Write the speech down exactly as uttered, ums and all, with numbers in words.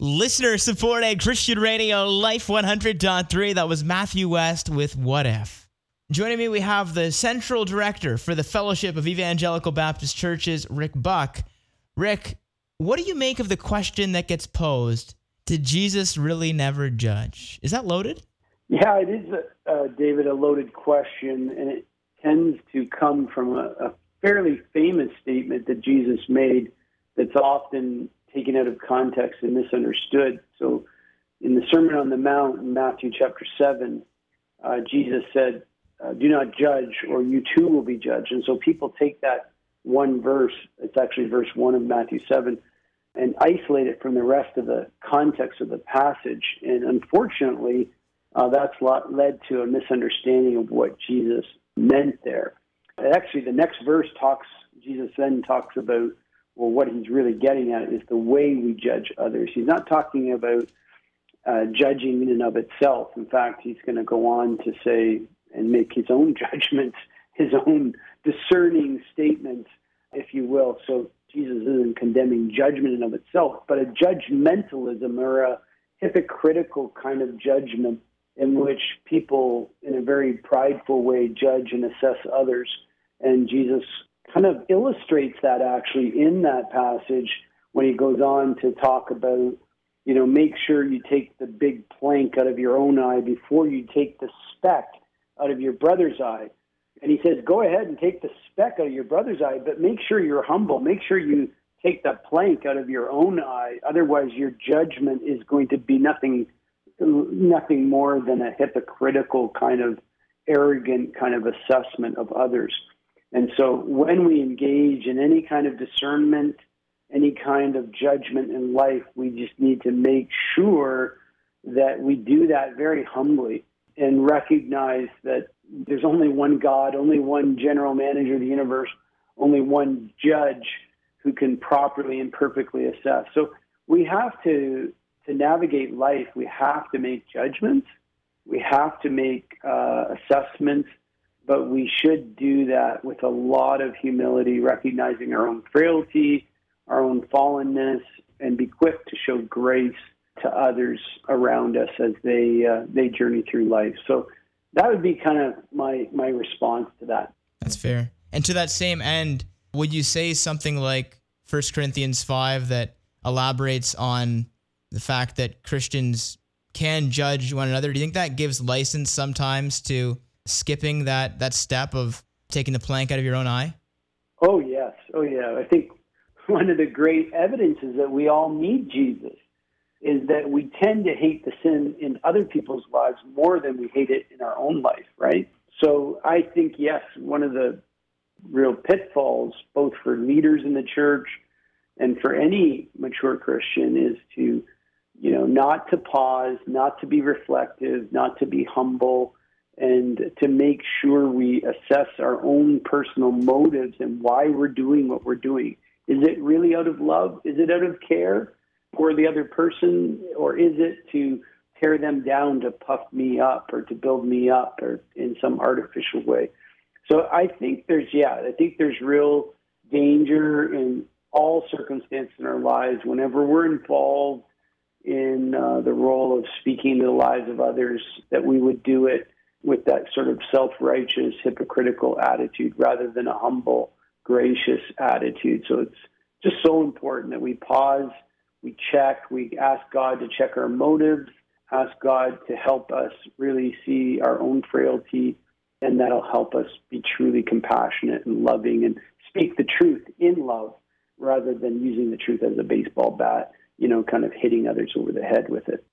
Listener supported Christian Radio, Life one hundred point three. That was Matthew West with What If. Joining me, we have the Central Director for the Fellowship of Evangelical Baptist Churches, Rick Buck. Rick, what do you make of the question that gets posed, did Jesus really never judge? Is that loaded? Yeah, it is, uh, David, a loaded question, and it tends to come from a, a fairly famous statement that Jesus made that's often taken out of context and misunderstood. So in the Sermon on the Mount in Matthew chapter seven, uh, Jesus said, uh, do not judge or you too will be judged. And so people take that one verse, it's actually verse one of Matthew seven, and isolate it from the rest of the context of the passage. And unfortunately, uh, that's led to a misunderstanding of what Jesus meant there. And actually, the next verse talks, Jesus then talks about, well, what he's really getting at is the way we judge others. He's not talking about uh, judging in and of itself. In fact, he's going to go on to say and make his own judgments, his own discerning statements, if you will. So Jesus isn't condemning judgment in and of itself, but a judgmentalism or a hypocritical kind of judgment in which people, in a very prideful way, judge and assess others. And Jesus kind of illustrates that actually in that passage when he goes on to talk about, you know, make sure you take the big plank out of your own eye before you take the speck out of your brother's eye. And he says, go ahead and take the speck out of your brother's eye, but make sure you're humble. Make sure you take the plank out of your own eye. Otherwise, your judgment is going to be nothing, nothing more than a hypocritical kind of arrogant kind of assessment of others. And so when we engage in any kind of discernment, any kind of judgment in life, we just need to make sure that we do that very humbly and recognize that there's only one God, only one general manager of the universe, only one judge who can properly and perfectly assess. So we have to, to navigate life, we have to make judgments, we have to make uh, assessments, but we should do that with a lot of humility, recognizing our own frailty, our own fallenness, and be quick to show grace to others around us as they uh, they journey through life. So that would be kind of my my response to that. That's fair. And to that same end, would you say something like First Corinthians five that elaborates on the fact that Christians can judge one another? Do you think that gives license sometimes to skipping that that step of taking the plank out of your own eye? Oh, yes. Oh, yeah. I think one of the great evidences that we all need Jesus is that we tend to hate the sin in other people's lives more than we hate it in our own life, right? So I think, yes, one of the real pitfalls, both for leaders in the church and for any mature Christian, is to, you know, not to pause, not to be reflective, not to be humble, and to make sure we assess our own personal motives and why we're doing what we're doing. Is it really out of love? Is it out of care for the other person? Or is it to tear them down to puff me up or to build me up or in some artificial way? So I think there's, yeah, I think there's real danger in all circumstances in our lives whenever we're involved in uh, the role of speaking to the lives of others, that we would do it with that sort of self-righteous, hypocritical attitude rather than a humble, gracious attitude. So it's just so important that we pause, we check, we ask God to check our motives, ask God to help us really see our own frailty, and that'll help us be truly compassionate and loving and speak the truth in love rather than using the truth as a baseball bat, you know, kind of hitting others over the head with it.